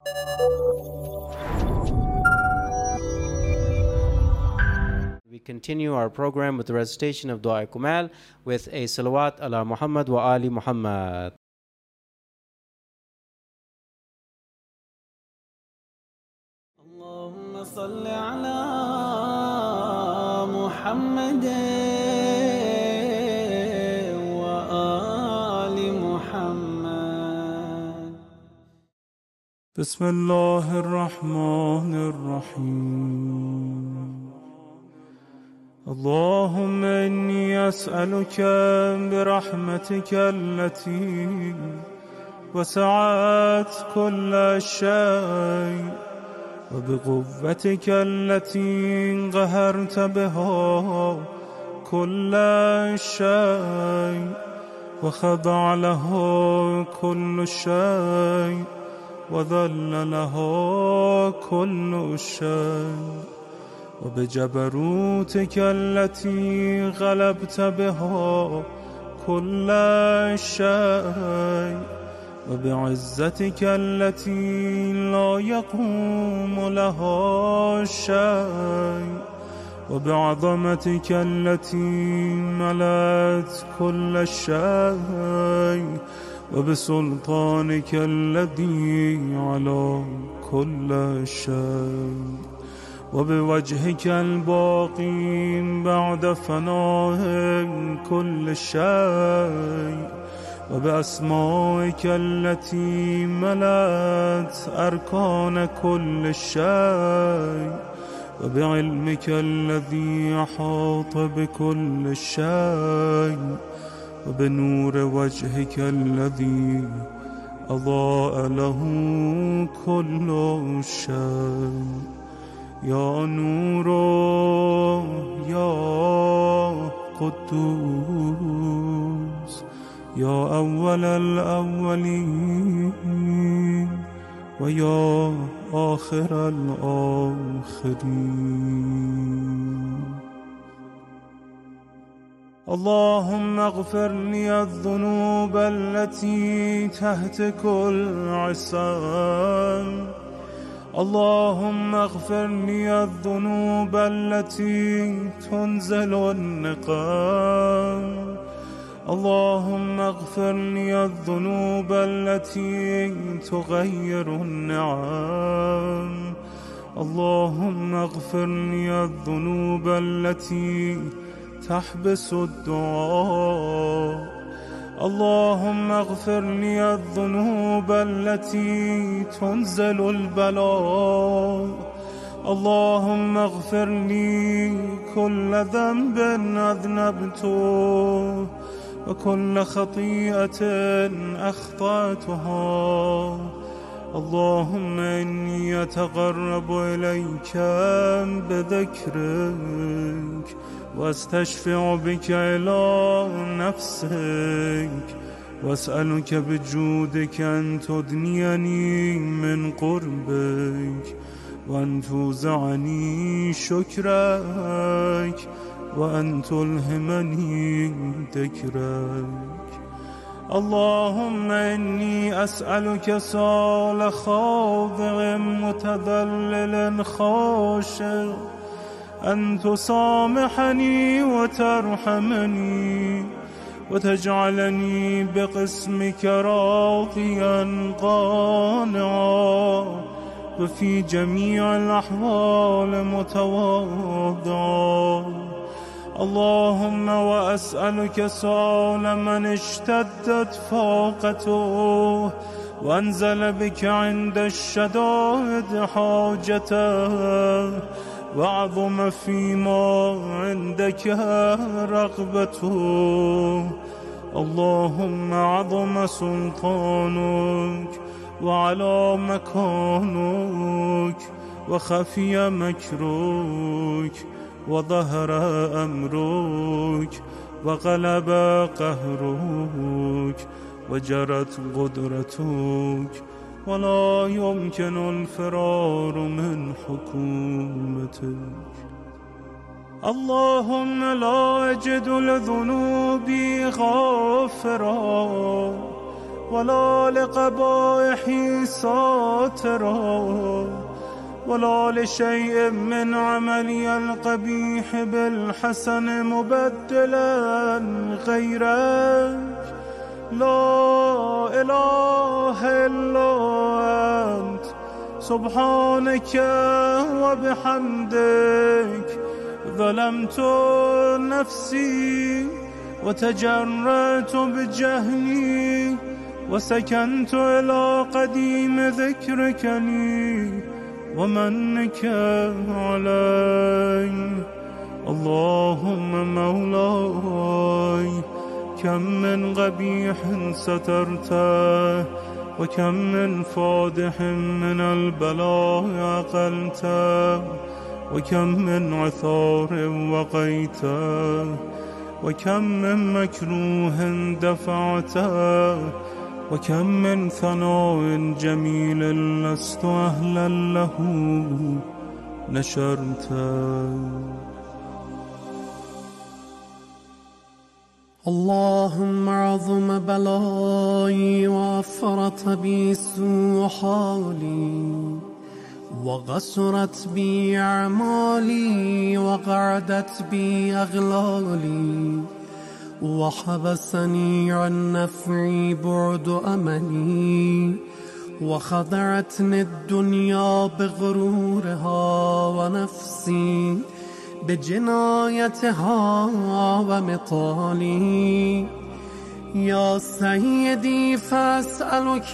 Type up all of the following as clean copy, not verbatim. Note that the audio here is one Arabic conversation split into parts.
We continue our program with the recitation of Dua Kumal with a salawat ala Muhammad wa ali Muhammad. Allahumma salli ala Muhammad wa ali Muhammad. Bismillahir Rahmanir Rahim. اللهم إني أسألك برحمتك التي وسعت كل شيء وبقوتك التي قهرت بها كل شيء وخضع له كل شيء وذل له كل شيء وبجبروتك التي غلبت بها كل شيء وبعزتك التي لا يقوم لها شيء وبعظمتك التي ملأت كل شيء وبسلطانك الذي على كل شيء وبوجهك الباقي بعد فناء كل شيء وبأسمائك التي ملأت أركان كل شيء وبعلمك الذي أحاط بكل شيء وبنور وجهك الذي أضاء له كل شيء يا نور يا قدوس يا أول الأولين ويا آخر الآخرين. اللهم اغفر لي الذنوب التي تهتك العصام. اللهم اغفر لي الذنوب التي تنزل النقام. اللهم اغفر لي الذنوب التي تغير النعم. اللهم اغفر لي الذنوب التي تحبس الدعاء. اللهم اغفر لي الذنوب التي تنزل البلاء. اللهم اغفر لي كل ذنب أذنبته وكل خطيئة أخطأتها. اللهم إني أتقرب إليك بذكرك واستشفع بك إلى نفسك واسألك بجودك أن تدنيني من قربك وأن توزعني شكرك وأن تلهمني ذكرك. اللهم إني أسألك سؤال خاضع متذلل خاشع أن تسامحني وترحمني وتجعلني بقسمك راضيا قانعا وفي جميع الأحوال متواضعا. اللهم وأسألك سؤال من اشتدت فاقته وانزل بك عند الشدائد حاجته وعظم فيما عندك رغبته. اللهم عظم سلطانك وعلى مكانك وخفي مكرك وظهر أمرك وغلب قهرك وجرت قدرتك ولا يمكن الفرار من حكومتك. اللهم لا أجد لذنوبي غافرا ولا لقبائحي ساترا ولا لشيء من عملي القبيح بالحسن مبدلا غيرك لا إله إلا أنت سبحانك وبحمدك ظلمت نفسي وتجرأت بجهلي وسكنت إلى قديم ذكرك لي ومنك علي. اللهم مولاي كم من قبيح سترته وكم من فادح من البلاء أقلته وكم من عثار وقيته وكم من مكروه دفعته وكم من ثناء جميل لست أهلا له نشرته. اللهم عظم بلائي وافرط بي سوء حالي وغسرت بي أعمالي وقعدت بي أغلالي وحبسني عن نفعي بعد أملي وخدعتني الدنيا بغرورها ونفسي بجنايتها ومطالي. يا سيدي فأسألك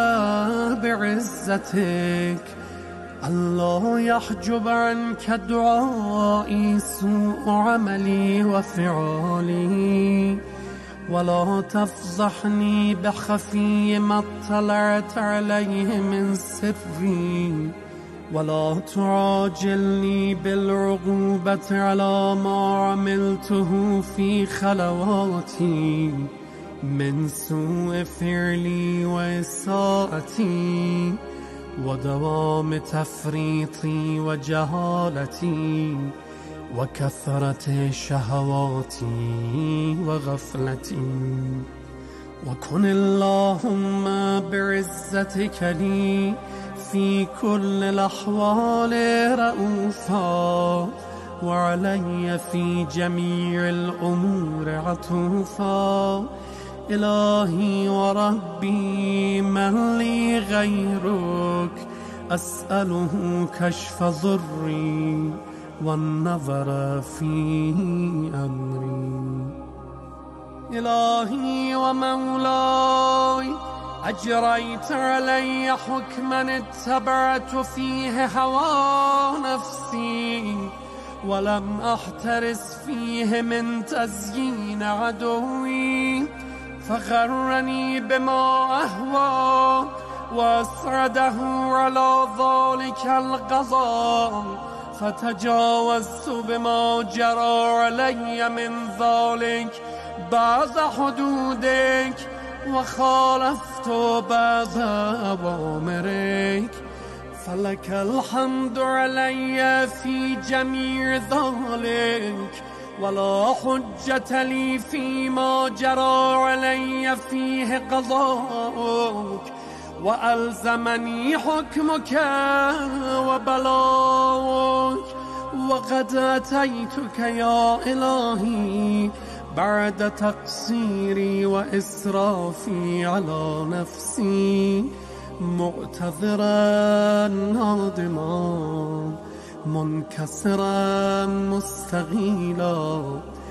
بعزتك ألا يحجب عنك دعائي سوء عملي وفعالي ولا تفضحني بخفي ما اطلعت عليه من سري ولا تعاجلني بالعقوبة على ما عملته في خلواتي من سوء فعلي وإساءتي ودوام تفريطي وجهالتي وكثرة شهواتي وغفلتي. وكن اللهم بعزتك لي في كل الأحوال رؤوفا وعلي في جميع الأمور عطوفا. إلهي وربي من لي غيرك أسأله كشف ضري والنظر في أمري. إلهي ومولاي أجريت علي حكما اتبعت فيه هوى نفسي ولم أحترس فيه من تزيين عدوي فغرني بما أهوى وأسرده على ذلك القضاء فتجاوزت بما جرى علي من ذلك بعض حدودك وخالفت بعض أوامرك فلك الحمد علي في جميع ذلك ولا حجة لي فيما جرى علي فيه قضاءك وألزمني حكمك وبلاغك وقد أتيتك يا إلهي بعد تقصيري وإسرافي على نفسي معتذرا نادما منكسرا مستغيلا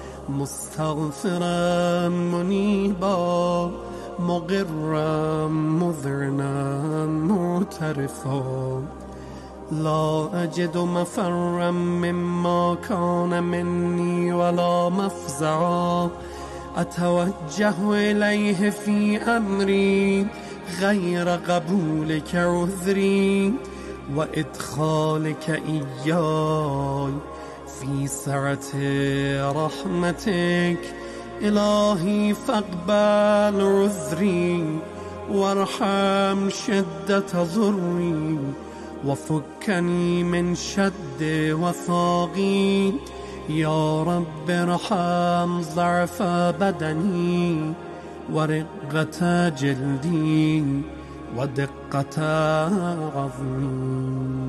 مستغفرا منيبا مقرا مذعنا معترفا. لا أجد مفرا مما كان مني ولا مفزعا أتوجه إليه في أمري غير قبولك عذري وإدخالك إياي في سعة رحمتك. إلهي فاقبل عذري وارحم شدة ضري وفكني من شد وثاقي. يا رب ارحم ضعف بدني ورقة جلدي ودقة عظمي.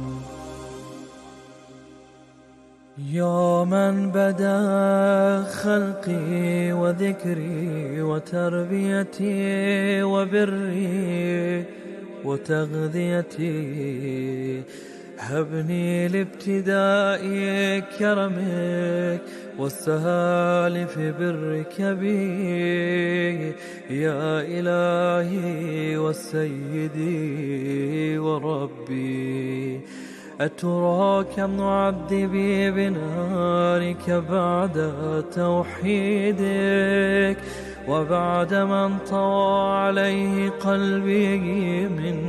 يا من بدا خلقي وذكري وتربيتي وبري وتغذيتي، هبني لابتداء كرمك والسهال في برك بي، يا إلهي وسيدي وربي. أترى كم نعذبي بنارك بعد توحيدك، وبعد ما انطوى عليه قلبي من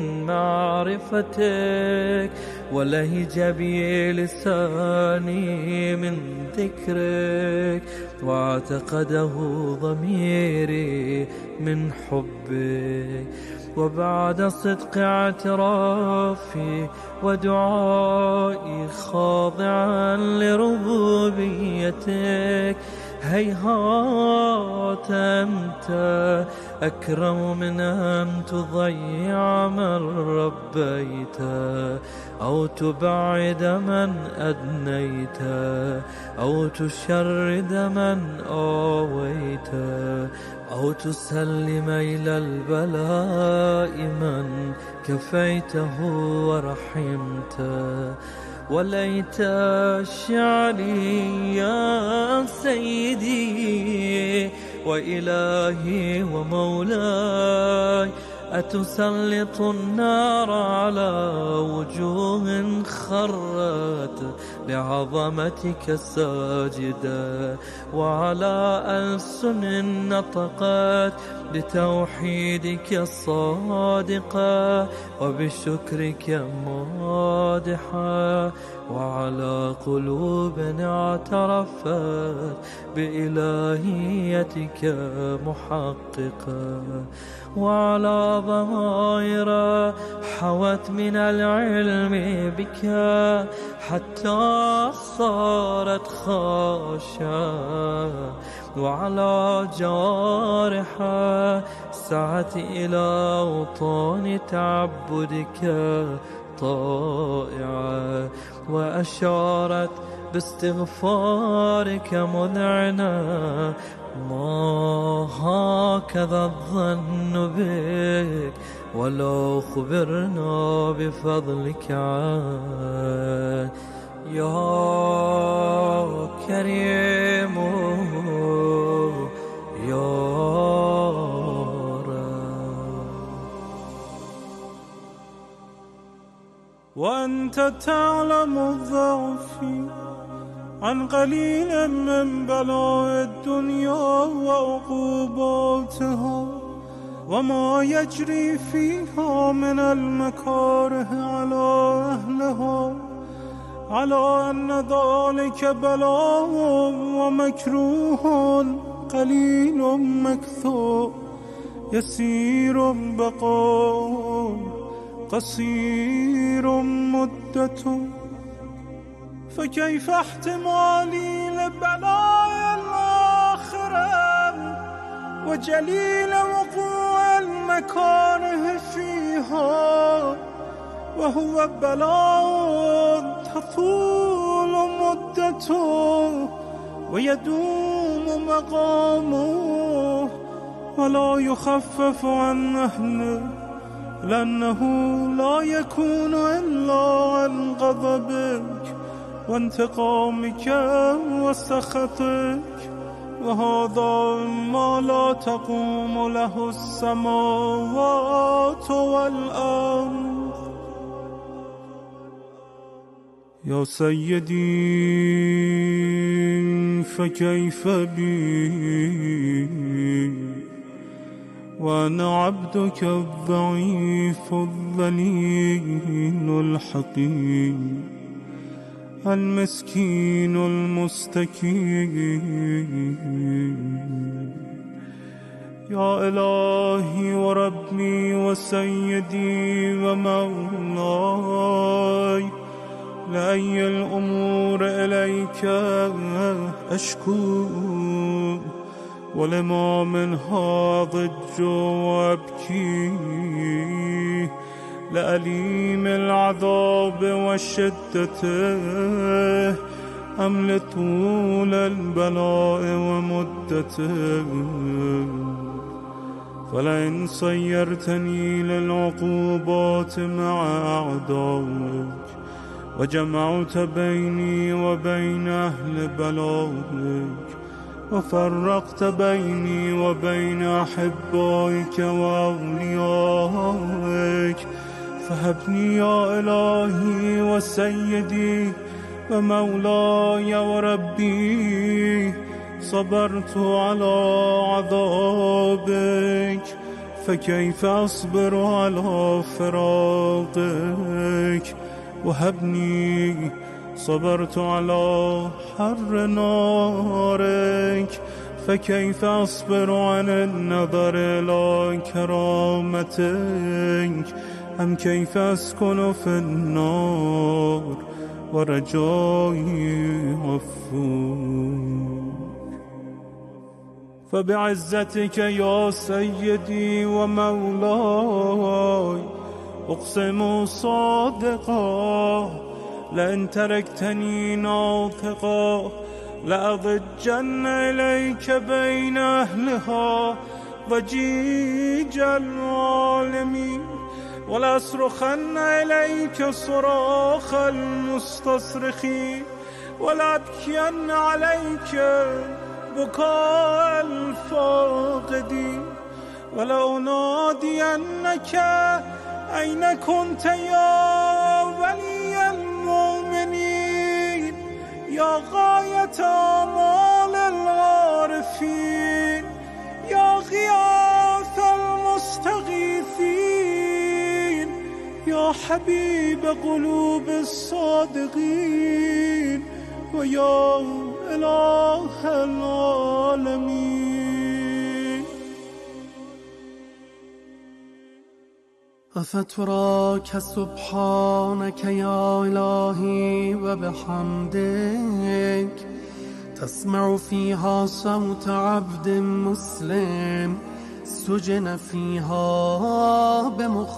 معرفتك، ولهج بي لساني من ذكرك، واعتقده ضميري من حبك. وبعد صدق اعترافي ودعائي خاضعا لربوبيتك، هيهات أنت أكرم من أن تضيع من ربيت، أو تبعد من أدنيت، أو تشرد من آويت، أو تسلم إلى البلاء من كفيته ورحمته. وليت شعري يا سيدي وإلهي ومولاي، أتسلط النار على وجوه خرت لعظمتك ساجدة، وعلى ألسن نطقت بتوحيدك الصادقة وبشكرك مادحة، وعلى قلوب اعترفت بإلهيتك محققة، وعلى ضمائر حوت من العلم بك حتى صارت خاشعة، وعلى جوارح سعت إلى أوطان تعبدك طائعة، وأشارت باستغفارك مذعنة. ما هكذا الظن بك، ولو خبرنا بفضلك عنك يا كريم يا وأنت تعلم ضعفي عن قليل من بلاء الدنيا وعقوباتها، وما يجري فيها من المكاره على أهلها، على أن ذلك بلاء ومكروه قليل مكثور، يسير بقاء قصير مدة. فكيف احتمالي لبلاء الآخرة وجليل وقوع المكاره فيها، وهو بلاء تطول مدته ويدوم مقامه ولا يخفف عن أهله، لأنه لا يكون إلا عن غضبك وانتقامك وسخطك، وهذا ما لا تقوم له السماوات والأرض. يا سيدي فكيف بي وأنا عبدك الضعيف الذليل الحقير المسكين المستكين. يا إلهي وربي وسيدي ومولاي، لأي الأمور إليك أشكو ولما منها ضج وأبكي لأليم العذاب وشدته أم لطول البلاء ومدته فلئن صيرتني للعقوبات مع أعدائك وجمعت بيني وبين أهل بلائك وفرقت بيني وبين أحبائك وأوليائك فهبني يا إلهي وسيدي ومولاي وربي صبرت على عذابك فكيف أصبر على فراقك وهبني صبرت على حر نارك فكيف أصبر عن النظر إلى كرامتك أم كيف أسكن في النار ورجائي غفور فبعزتك يا سيدي ومولاي أقسم صادقا لئن تركتني ناطقا لأضجن إليك بين أهلها ضجيج العالمين ولأصرخن إليك صراخ المستصرخين ولأبكين عليك بكاء الفاقدين ولأنادينك أين كنت يا ولي المؤمنين يا غاية آمال العارفين يا غياث المستغيثين يا حبيب قلوب الصادقين ويا إله العالمين أفتراك سبحانك يا إلهي وبحمدك تسمع فيها صوت عبد مسلم سجن فيها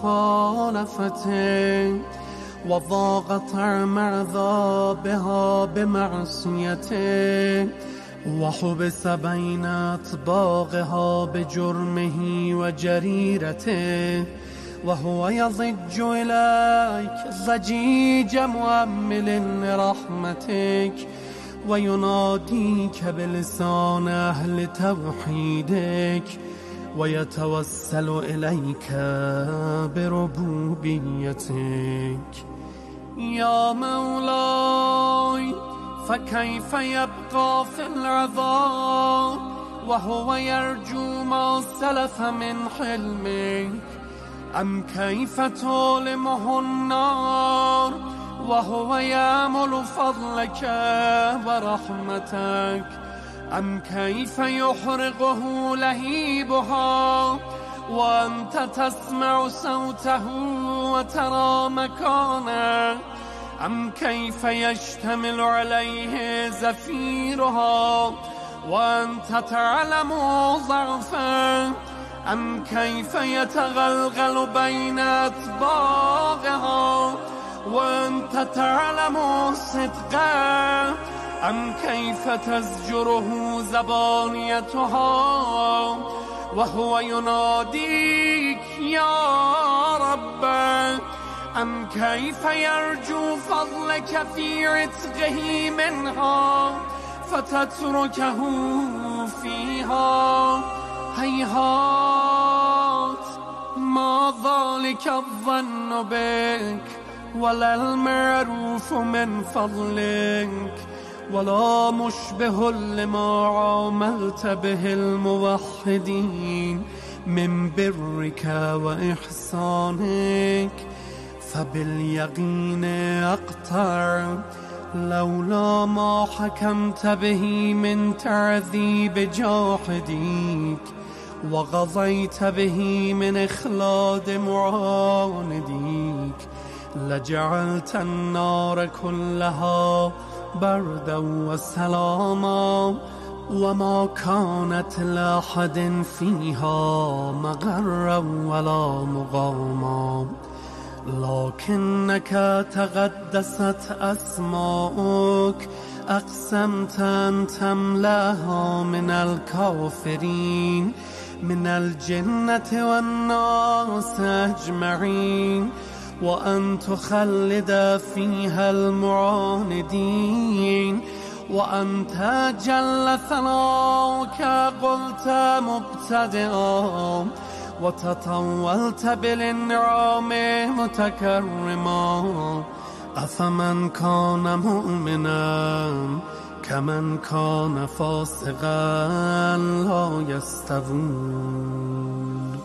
بمخالفتك وضاق طعم عذابها بمعصيته وحبس بين أطباقها بجرمه وجريرته وهو يضج إليك ضجيج مؤمل لرحمتك ويناديك بلسان أهل توحيدك ويتوسل إليك بربوبيتك يا مولاي فكيف يبقى في العذاب وهو يرجو ما سلف من حلمك أم كيف تؤلمه النار وهو يأمل فضلك ورحمتك أم كيف يحرقه لهيبها وأنت تسمع صوته وترى مكانه أم كيف يشتمل عليه زفيرها وأنت تعلم ضعفه أم كيف يتغلغل بين أطباقها وأنت تعلم صدقه أم كيف تزجره زبانيتها وهو يناديك يا رب أم كيف يرجو فضلك في عتقه منها فتتركه فيها هيهات ما ذلك الظن بك ولا المعروف من فضلك ولا مشبه لما عاملت به الموحدين من برك وإحسانك فباليقين أقطع لولا ما حكمت به من تعذيب جاحديك وقضيت به من إخلاد معانديك لجعلت النار كلها بردا وسلاما وما كانت لأحد فيها مغرا ولا مقاما، لكنك تقدست أسماؤك، أقسمت أن تملأها من الكافرين من الجنة والناس أجمعين، وأن تخلد فيها المعاندين، وأنت جل ثناؤك قلت مبتدئا، وتطولت بالإنعام متكرما، أفمن كان مؤمنا كمن كان فاسقا لا يستوون.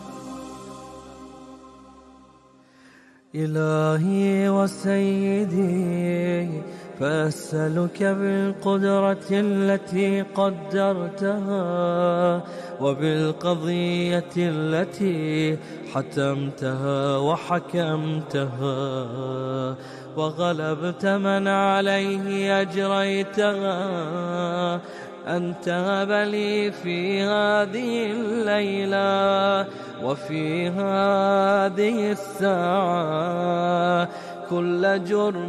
إلهي وسيدي، فأسألك بالقدرة التي قدرتها، وبالقضية التي حتمتها وحكمتها، وغلبت من عليه أجريتها، أن تهب لي في هذه الليلة وفي هذه الساعة كل جرم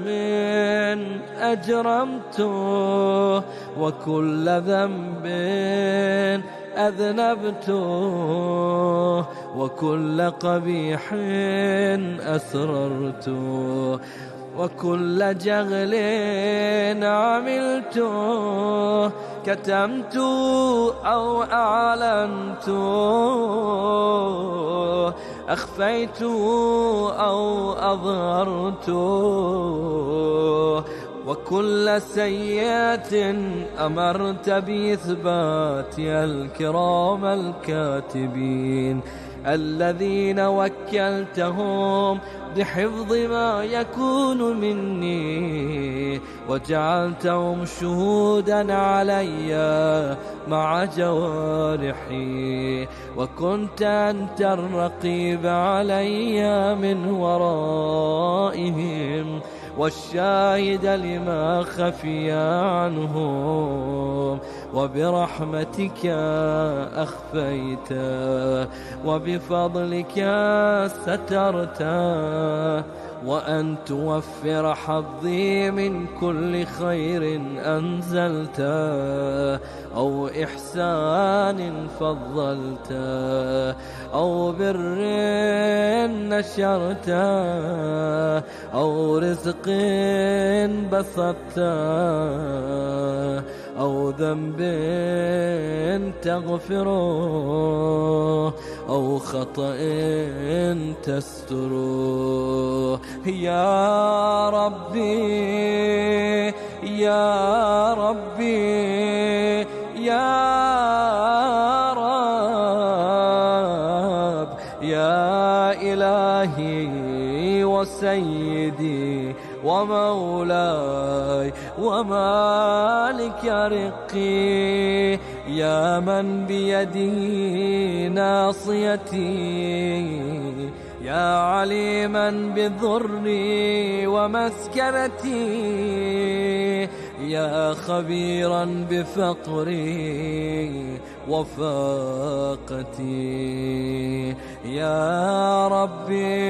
أجرمته، وكل ذنب أذنبته، وكل قبيح أسررته، وكل جغل عملت، كتمت أو أعلنت، أخفيت أو أظهرت، وكل سيئة أمرت بإثباتها الكرام الكاتبين الذين وكلتهم بحفظ ما يكون مني، وجعلتهم شهودا علي مع جوارحي، وكنت أنت الرقيب علي من ورائهم، والشاهد لما خفي عنهم، وبرحمتك أخفيت، وبفضلك سترت، وأن توفر حظي من كل خير أنزلت، أو إحسان فضلت، أو بر نشرت، أو رزق بسطت، أو ذنب تغفره، أو خطأ تستره. يا ربي يا ربي يا رب، يا إلهي وسيدي ومولاي ومالك رقي، يا من بيده ناصيتي، يا عليما بضري ومسكنتي، يا خبيرا بفقري وفاقتي. يا ربي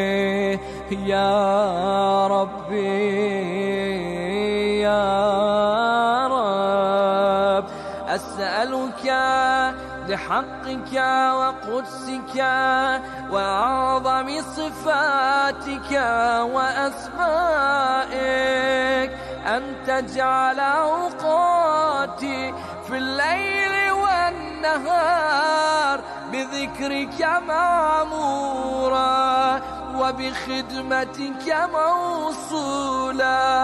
يا ربي يا رب، أسألك بحقك وقدسك وأعظم صفاتك وأسمائك أن تجعل أوقاتي في الليل والنهار بذكرك معمورا، وبخدمتك موصولا،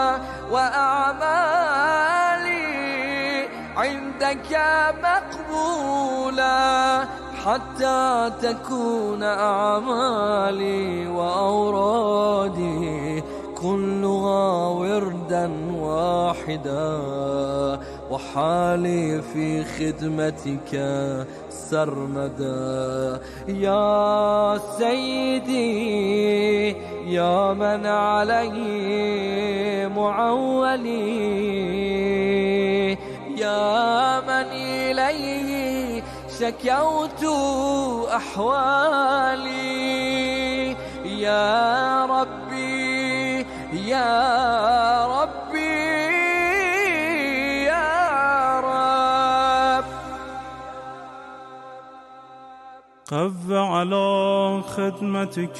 وأعمالي عندك مقبولا، حتى تكون أعمالي وأورادي كلها وردا واحدا، وحالي في خدمتك سرمدا. يا سيدي يا من عليه معولي، يا من إليه شكوت أحوالي، يا ربي يا ربي يا رب. قو على خدمتك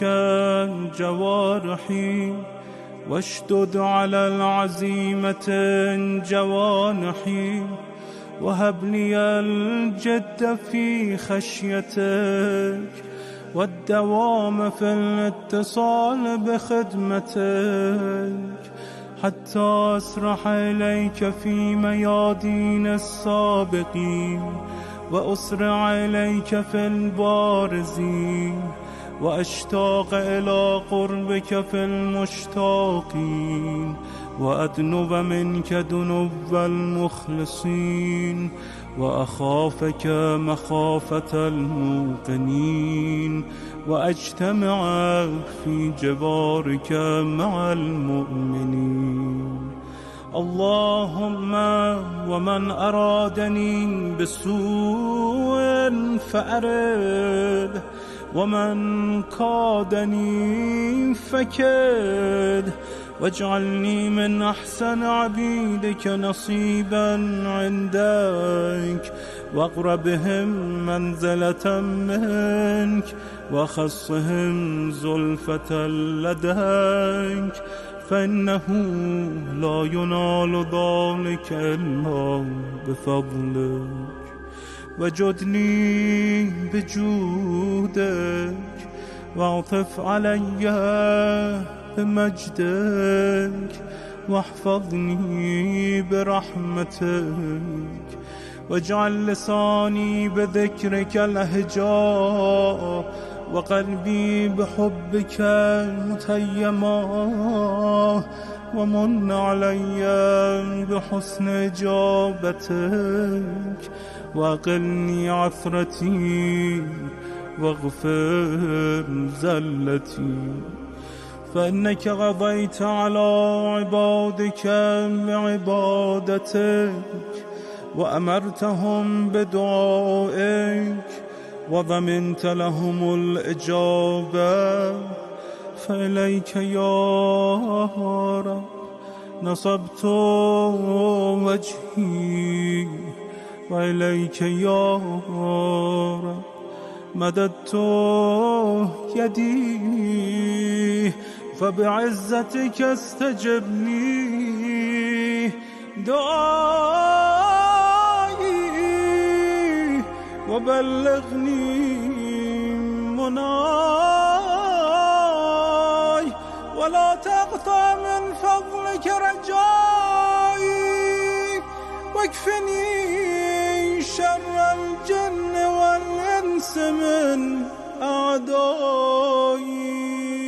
جوارحي واشدد على العزيمة جوانحي، وهب لي الجد في خشيتك والدوام في الاتصال بخدمتك، حتى أسرح إليك في ميادين السابقين وأسرع إليك في البارزين، وأشتاق إلى قربك في المشتاقين، وأدنب منك دنب المخلصين، وأخافك مخافة الموقنين، وأجتمع في جبارك مع المؤمنين. اللهم ومن أرادني بسوء فأرد، ومن كادني فكد، واجعلني من أحسن عبيدك نصيبا عندك، واقربهم منزلة منك، وخصهم زلفة لديك، فإنه لا ينال ذلك إلا بفضلك. وجدني بجودك، واعطف علي بمجدك، واحفظني برحمتك، واجعل لساني بذكرك لهجا، وقلبي بحبك متيما، ومن علي بحسن إجابتك، وأقلني عثرتي واغفر زلتي. فإنك قضيت على عبادك بعبادتك، وأمرتهم بدعائك، وضمنت لهم الإجابة. فإليك يا رب نصبت وجهي، وإليك يا رب مددت يدي، فبعزتك استجب لي دعائي، وبلغني مناي، ولا تقطع من فضلك رجائي، واكفني شر الجن والإنس من أعدائي.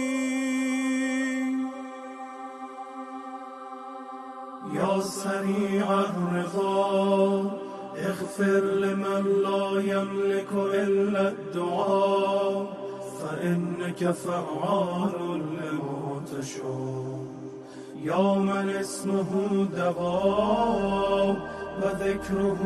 يا سريع الرضا اغفر لمن لا يملك إلا الدعاء، فإنك فعال لما تشاء. يا من اسمه دواء وذكره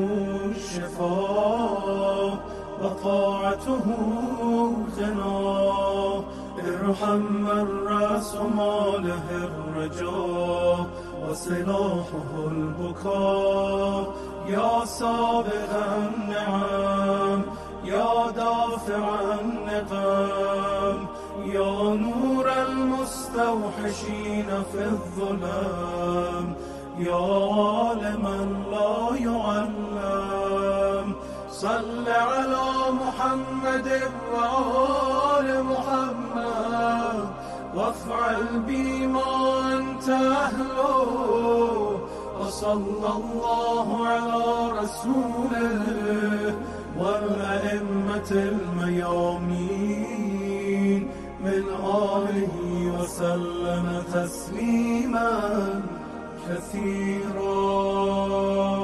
شفاء، وطاعته غنى، ارحم من رأس ماله الرجاء، وسلاحه البكاء. يا سابق النعم، يا دافع النقم، يا نور المستوحشين في الظلام، يا عالما لا يعلم. صل على محمد وآل محمد، وافعل بما أنت أهله، وصلى الله على رسوله والأئمة الميامين من آله وسلم تسليما كثيرا.